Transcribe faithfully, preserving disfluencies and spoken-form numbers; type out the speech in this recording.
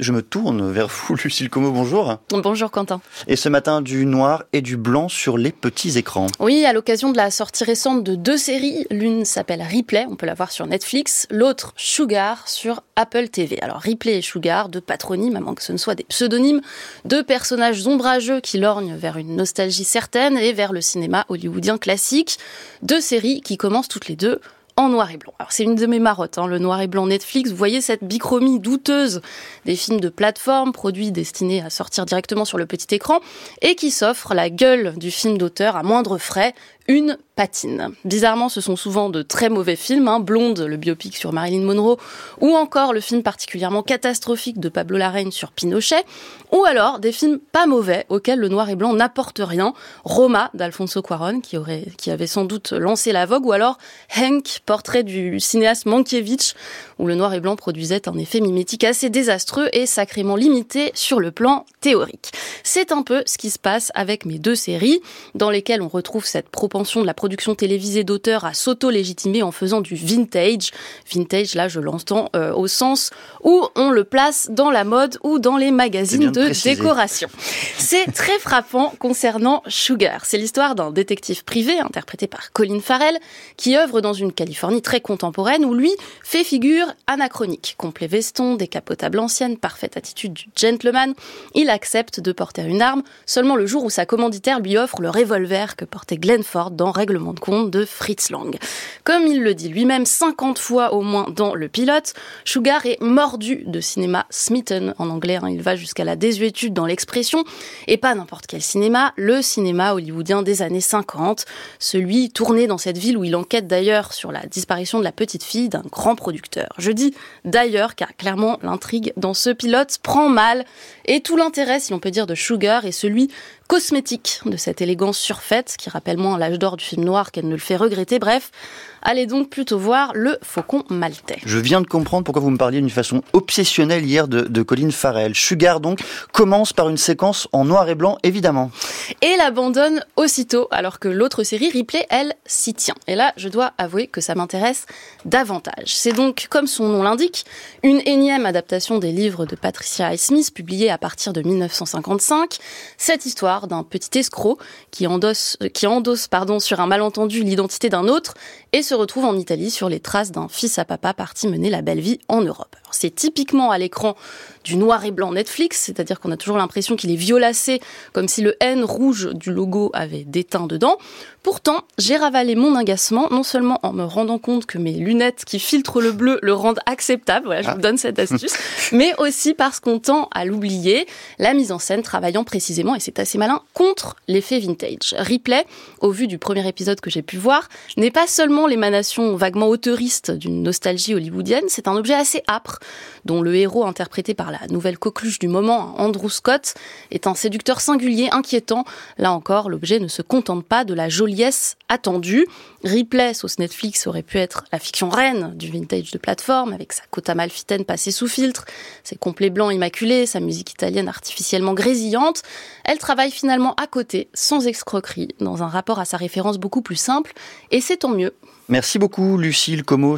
Je me tourne vers vous, Lucille Como, bonjour. Bonjour Quentin. Et ce matin, du noir et du blanc sur les petits écrans. Oui, à l'occasion de la sortie récente de deux séries. L'une s'appelle Ripley, on peut la voir sur Netflix. L'autre, Sugar, sur Apple T V. Alors Ripley et Sugar, deux patronymes, à moins que ce ne soit des pseudonymes, deux personnages ombrageux qui lorgnent vers une nostalgie certaine et vers le cinéma hollywoodien classique. Deux séries qui commencent toutes les deux en noir et blanc. Alors c'est une de mes marottes, hein, le noir et blanc Netflix. Vous voyez cette bichromie douteuse des films de plateforme, produits destinés à sortir directement sur le petit écran, et qui s'offrent la gueule du film d'auteur à moindre frais, une patine. Bizarrement, ce sont souvent de très mauvais films, hein, Blonde, le biopic sur Marilyn Monroe, ou encore le film particulièrement catastrophique de Pablo Larraín sur Pinochet, ou alors des films pas mauvais auxquels le noir et blanc n'apporte rien, Roma d'Alfonso Cuarón, qui aurait, qui avait sans doute lancé la vogue, ou alors Hank, portrait du cinéaste Mankiewicz, où le noir et blanc produisait un effet mimétique assez désastreux et sacrément limité sur le plan théorique. C'est un peu ce qui se passe avec mes deux séries, dans lesquelles on retrouve cette propension de la production télévisée d'auteur à s'auto-légitimer en faisant du vintage. Vintage, là, je l'entends euh, au sens où on le place dans la mode ou dans les magazines de, de décoration. C'est très frappant concernant Sugar. C'est l'histoire d'un détective privé, interprété par Colin Farrell, qui œuvre dans une Californie très contemporaine où lui fait figure anachronique. Complet veston, décapotable ancienne, parfaite attitude du gentleman. Il accepte de porter une arme seulement le jour où sa commanditaire lui offre le revolver que portait Glenn Ford dans Règlement de compte de Fritz Lang. Comme il le dit lui-même cinquante fois au moins dans Le Pilote, Sugar est mordu de cinéma smitten en anglais. Hein, il va jusqu'à la désuétude dans l'expression. Et pas n'importe quel cinéma, le cinéma hollywoodien des années cinquante. Celui tourné dans cette ville où il enquête d'ailleurs sur la disparition de la petite fille d'un grand producteur. Je dis d'ailleurs car clairement l'intrigue dans ce Pilote prend mal. Et tout l'intérêt, si l'on peut dire, de Sugar est celui cosmétique de cette élégance surfaite qui rappelle moins l'âge d'or du film noir qu'elle ne le fait regretter. Bref, allez donc plutôt voir Le Faucon Maltais. Je viens de comprendre pourquoi vous me parliez d'une façon obsessionnelle hier de, de Colin Farrell. Sugar donc commence par une séquence en noir et blanc, évidemment. Et l'abandonne aussitôt, alors que l'autre série, Ripley, elle, s'y tient. Et là, je dois avouer que ça m'intéresse davantage. C'est donc, comme son nom l'indique, une énième adaptation des livres de Patricia Highsmith, publiée à partir de dix-neuf cent cinquante-cinq. Cette histoire d'un petit escroc qui endosse, qui endosse pardon, sur un malentendu l'identité d'un autre et se retrouve en Italie sur les traces d'un fils à papa parti mener la belle vie en Europe. Alors, c'est typiquement à l'écran du noir et blanc Netflix, c'est-à-dire qu'on a toujours l'impression qu'il est violacé, comme si le N rouge du logo avait déteint dedans. Pourtant, j'ai ravalé mon agacement, non seulement en me rendant compte que mes lunettes qui filtrent le bleu le rendent acceptable, voilà, je ah. vous donne cette astuce, mais aussi parce qu'on tend à l'oublier, la mise en scène travaillant précisément, et c'est assez malin, contre l'effet vintage. Ripley, au vu du premier épisode que j'ai pu voir, n'est pas seulement l'émanation vaguement auteuriste d'une nostalgie hollywoodienne, c'est un objet assez âpre, dont le héros interprété par la nouvelle coqueluche du moment, Andrew Scott, est un séducteur singulier, inquiétant. Là encore, l'objet ne se contente pas de la joliesse attendue. Ripley, sauce Netflix, aurait pu être la fiction reine du vintage de plateforme, avec sa côte amalfitaine passée sous filtre, ses complets blancs immaculés, sa musique italienne artificiellement grésillante. Elle travaille finalement à côté, sans escroquerie, dans un rapport à sa référence beaucoup plus simple, et c'est tant mieux. Merci beaucoup, Lucille Como.